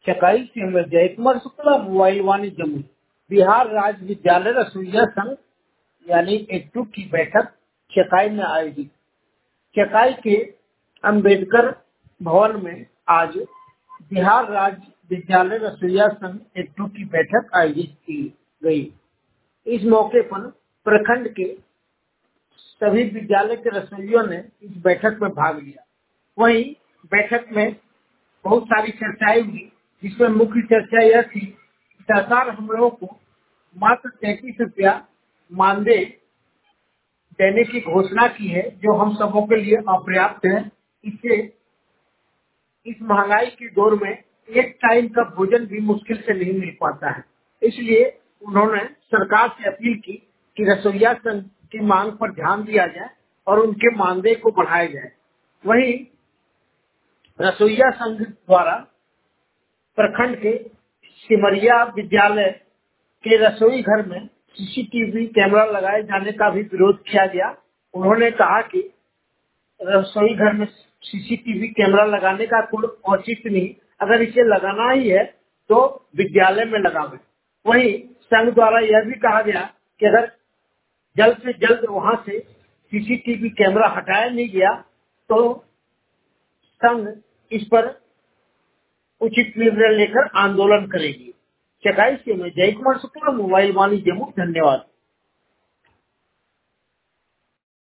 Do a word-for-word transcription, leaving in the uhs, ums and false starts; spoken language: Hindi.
चकाई से मैं जय कुमार शुक्ला, मोबाइल वाणिज्य जमुई। बिहार राज्य विद्यालय रसोइया संघ यानी एक्टू की बैठक चकाई में आयोजित। चकाई के अंबेडकर भवन में आज बिहार राज्य विद्यालय रसोइया संघ एक्टू की बैठक आयोजित की गई। इस मौके पर प्रखंड के सभी विद्यालय के रसोइयों ने इस बैठक में भाग लिया। वहीं बैठक में बहुत सारी चर्चाएं हुई, जिसमें मुख्य चर्चा यह थी कि सरकार हम लोगों को मात्र तैंतीस रुपया मानदेय देने की घोषणा की है, जो हम सबों के लिए अपर्याप्त है। इससे इस महंगाई के दौर में एक टाइम का भोजन भी मुश्किल से नहीं मिल पाता है। इसलिए उन्होंने सरकार से अपील की कि रसोइया संघ की मांग पर ध्यान दिया जाए और उनके मानदेय को बढ़ाया जाए। वहीं रसोइया संघ द्वारा प्रखंड के सिमरिया विद्यालय के रसोई घर में सीसीटीवी कैमरा लगाए जाने का भी विरोध किया गया। उन्होंने कहा कि रसोई घर में सीसीटीवी कैमरा लगाने का कोई औचित्य नहीं, अगर इसे लगाना ही है तो विद्यालय में लगावे। वहीं संघ द्वारा यह भी कहा गया कि अगर जल्द से जल्द वहां से सीसीटीवी कैमरा हटाया नहीं गया तो संघ इस पर उचित निर्णय लेकर आंदोलन करेगी। चकाई से मैं जय कुमार शुक्ला, मोबाइल वाणिज्य जमुई। धन्यवाद।